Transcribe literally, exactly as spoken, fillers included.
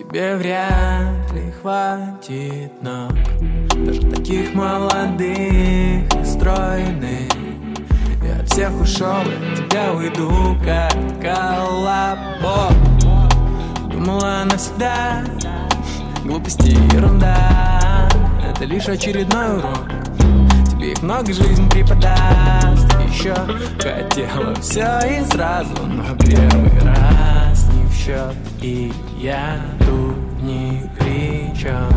тебе вряд ли хватит ног, даже таких молодых и стройных. Я от всех ушел, от тебя уйду, как колобок. Думала навсегда, глупости и ерунда, это лишь очередной урок, тебе их много жизнь преподаст. Еще хотела все и сразу, но первый раз не в счет, и я тут ни при чем.